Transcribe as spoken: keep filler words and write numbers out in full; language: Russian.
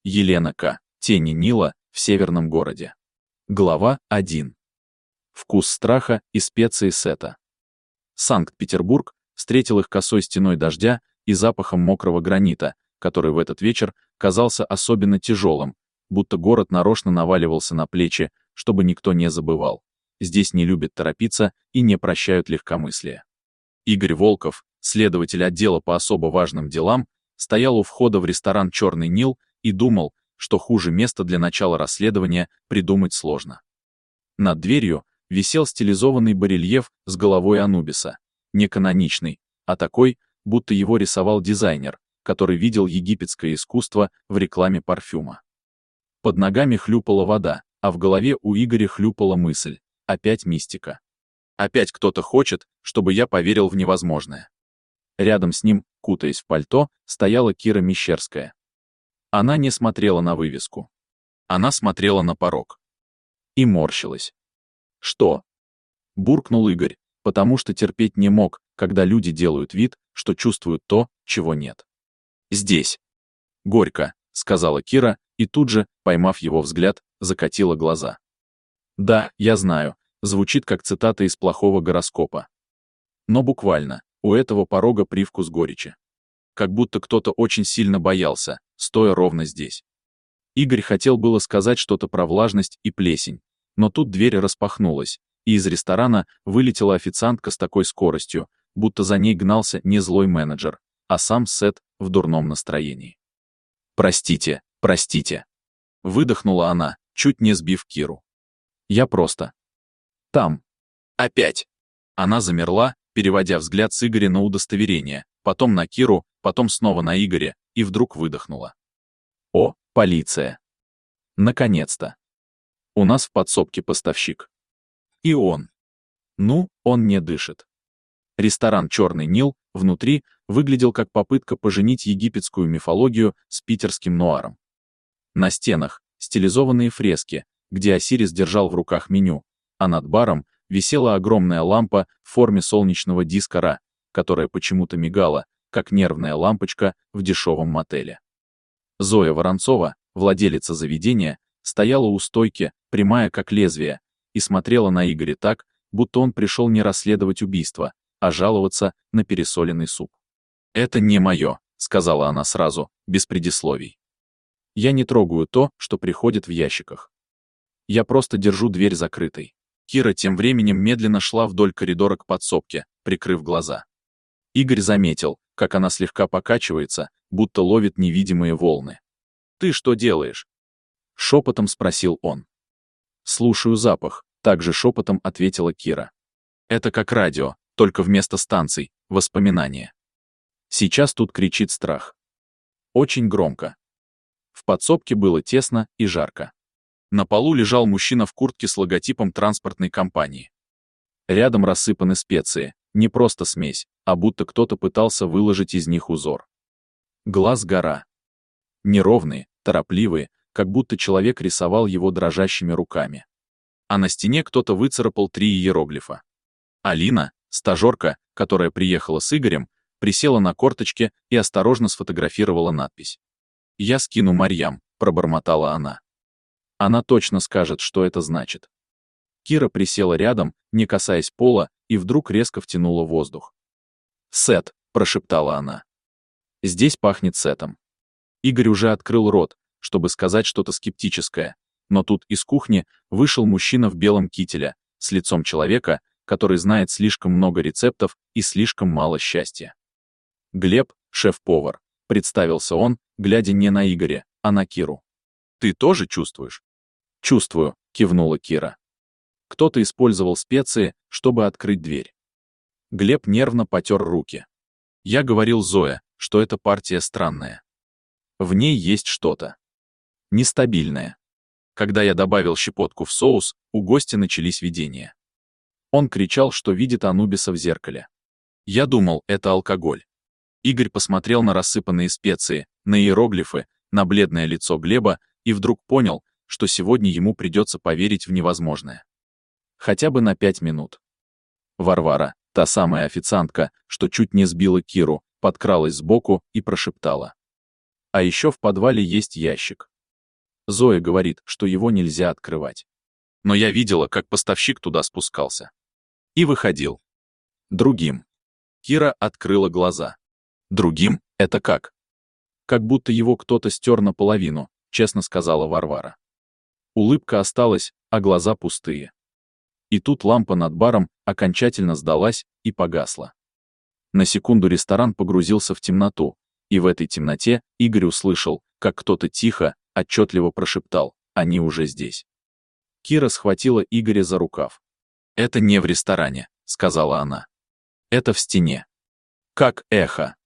Елена К. Тени Нила в северном городе. Глава один. Вкус страха и специи Сета. Санкт-Петербург встретил их косой стеной дождя и запахом мокрого гранита, который в этот вечер казался особенно тяжелым, будто город нарочно наваливался на плечи, чтобы никто не забывал. Здесь не любят торопиться и не прощают легкомыслия. Игорь Волков, следователь отдела по особо важным делам, стоял у входа в ресторан «Черный Нил» и думал, что хуже места для начала расследования придумать сложно. Над дверью висел стилизованный барельеф с головой Анубиса, не каноничный, а такой, будто его рисовал дизайнер, который видел египетское искусство в рекламе парфюма. Под ногами хлюпала вода, а в голове у Игоря хлюпала мысль: опять мистика. Опять кто-то хочет, чтобы я поверил в невозможное. Рядом с ним, кутаясь в пальто, стояла Кира Мещерская. Она не смотрела на вывеску. Она смотрела на порог. И морщилась. «Что?» — буркнул Игорь, потому что терпеть не мог, когда люди делают вид, что чувствуют то, чего нет. «Здесь». «Горько», — сказала Кира, и тут же, поймав его взгляд, закатила глаза. «Да, я знаю, звучит как цитата из плохого гороскопа. Но буквально, у этого порога привкус горечи. Как будто кто-то очень сильно боялся, стоя ровно здесь». Игорь хотел было сказать что-то про влажность и плесень, но тут дверь распахнулась, и из ресторана вылетела официантка с такой скоростью, будто за ней гнался не злой менеджер, а сам Сет в дурном настроении. «Простите, простите», — выдохнула она, чуть не сбив Киру. «Я просто... там... опять...» Она замерла, переводя взгляд с Игоря на удостоверение, потом на Киру, потом снова на Игоря, и вдруг выдохнула. «О, полиция! Наконец-то! У нас в подсобке поставщик. И он. Ну, он не дышит». Ресторан «Черный Нил» внутри выглядел как попытка поженить египетскую мифологию с питерским нуаром. На стенах стилизованные фрески, где Осирис держал в руках меню, а над баром висела огромная лампа в форме солнечного диска Ра, которая почему-то мигала, как нервная лампочка в дешевом мотеле. Зоя Воронцова, владелица заведения, стояла у стойки, прямая как лезвие, и смотрела на Игоря так, будто он пришел не расследовать убийство, а жаловаться на пересоленный суп. «Это не мое», — сказала она сразу, без предисловий. «Я не трогаю то, что приходит в ящиках. Я просто держу дверь закрытой». Кира тем временем медленно шла вдоль коридора к подсобке, прикрыв глаза. Игорь заметил, как она слегка покачивается, будто ловит невидимые волны. «Ты что делаешь?» — шепотом спросил он. «Слушаю запах», — также шепотом ответила Кира. «Это как радио, только вместо станций — воспоминания. Сейчас тут кричит страх. Очень громко». В подсобке было тесно и жарко. На полу лежал мужчина в куртке с логотипом транспортной компании. Рядом рассыпаны специи, не просто смесь, а будто кто-то пытался выложить из них узор. Глаз-гора. Неровные, торопливые, как будто человек рисовал его дрожащими руками. А на стене кто-то выцарапал три иероглифа. Алина, стажерка, которая приехала с Игорем, присела на корточки и осторожно сфотографировала надпись. «Я скину Марьям», — пробормотала она. Она точно скажет, что это значит. Кира присела рядом, не касаясь пола, и вдруг резко втянула воздух. «Сет», — прошептала она. «Здесь пахнет Сетом». Игорь уже открыл рот, чтобы сказать что-то скептическое, но тут из кухни вышел мужчина в белом кителе, с лицом человека, который знает слишком много рецептов и слишком мало счастья. «Глеб, шеф-повар», — представился он, глядя не на Игоря, а на Киру. «Ты тоже чувствуешь?» «Чувствую», — кивнула Кира. Кто-то использовал специи, чтобы открыть дверь. Глеб нервно потер руки. «Я говорил Зое, что эта партия странная. В ней есть что-то нестабильное. Когда я добавил щепотку в соус, у гостя начались видения. Он кричал, что видит Анубиса в зеркале. Я думал, это алкоголь». Игорь посмотрел на рассыпанные специи, на иероглифы, на бледное лицо Глеба и вдруг понял, что сегодня ему придется поверить в невозможное. Хотя бы на пять минут. Варвара, та самая официантка, что чуть не сбила Киру, подкралась сбоку и прошептала. «А еще в подвале есть ящик». Зоя говорит, что его нельзя открывать. Но я видела, как поставщик туда спускался. И выходил. Другим. Кира открыла глаза. Другим? Это как? Как будто его кто-то стер наполовину, честно сказала Варвара. Улыбка осталась, а глаза пустые. И тут лампа над баром окончательно сдалась и погасла. На секунду ресторан погрузился в темноту, и в этой темноте Игорь услышал, как кто-то тихо, отчетливо прошептал: «Они уже здесь». Кира схватила Игоря за рукав. «Это не в ресторане», — сказала она. «Это в стене». Как эхо.